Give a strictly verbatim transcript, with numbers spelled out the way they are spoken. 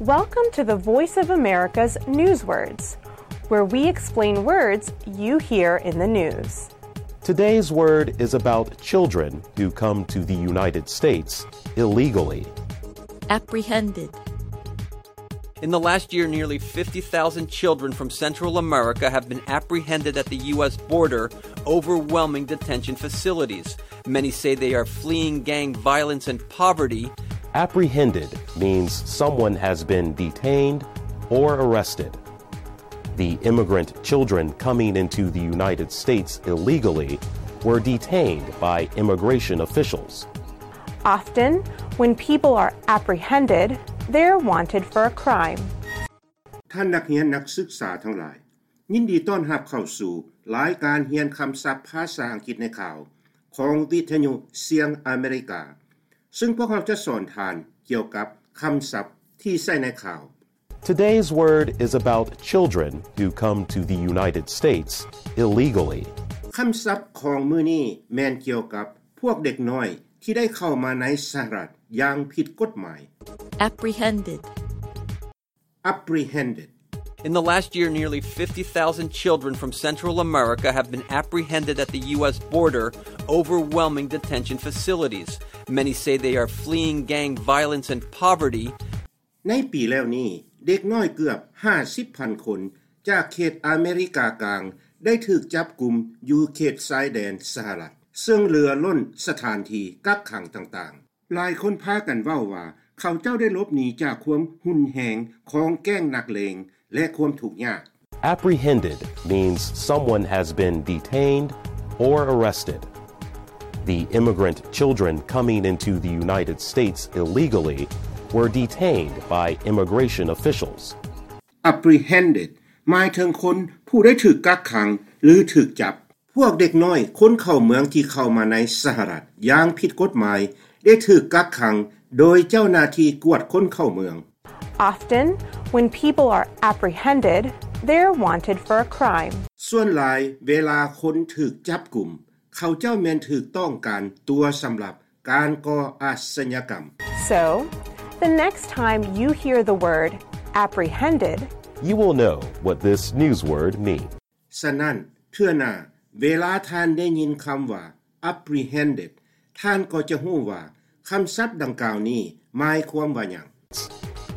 Welcome to the Voice of America's Newswords, where we explain words you hear in the news. Today's word is about children who come to the United States illegally. Apprehended. In the last year, nearly fifty thousand children from Central America have been apprehended at the U S border, overwhelming detention facilities. Many say they are fleeing gang violence and poverty. Apprehended means someone has been detained or arrested. The immigrant children coming into the United States illegally were detained by immigration officials. Often, when people are apprehended, they're wanted for a crime. ท่านนักเรียนนักศึกษาทั้งหลายยินดีต้อนรับเข้าสู่รายการเรียนคำศัพท์ภาษาอังกฤษในข่าวของวิทยุเสียงอเมริกาซึ่งพวกเราจะสอนทานเกี่ยวกับคำศัพท์ที่ใช้ในข่าว Today's word is about children who come to the United States illegally. คำศัพท์ของมื้อนี้แม่นเกี่ยวกับพวกเด็กน้อยที่ได้เข้ามาในสหรัฐอย่างผิดกฎหมาย Apprehended. Apprehended. In the last year, nearly fifty thousand children from Central America have been apprehended at the U S border, overwhelming detention facilities. Many say they are fleeing gang violence and poverty. ในปีแล้วนี้เด็กน้อยเกือบ ห้าสิบพัน คนจากเขตอเมริกากลางได้ถูกจับกุมอยู่เขตชายแดนสหรัฐซึ่งเรือล้นสถานที่กักขังต่างๆหลายคนพากันเว้าว่าเขาเจ้าได้หลบหนีจากความหุนแหงของแก๊งนักเลงและความทุกข์ยาก Apprehended means someone has been detained or arrested. The immigrant children coming into the United States illegally were detained by immigration officials. Apprehended หมายถึงคนผู้ได้ถูกกักขังหรือถูกจับพวกเด็กน้อยคนเข้าเมืองที่เข้ามาในสหรัฐอย่างผิดกฎหมายได้ถูกกักขังโดยเจ้าหน้าที่กวดคนเข้าเมือง Often, when people are apprehended, they're wanted for a crime. ส่วนหลายเวลาคนถูกจับกุมเขาเจ้าแม่นถูกต้องการตัวสำหรับการก่ออาชญากรรม So, the next time you hear the word apprehended, you will know what this news word means. ฉะนั้นเทื่อหน้าเวลาท่านได้ยินคำว่า apprehended ท่านก็จะรู้ว่าคำศัพท์ดังกล่าวนี้หมายความว่าหยัง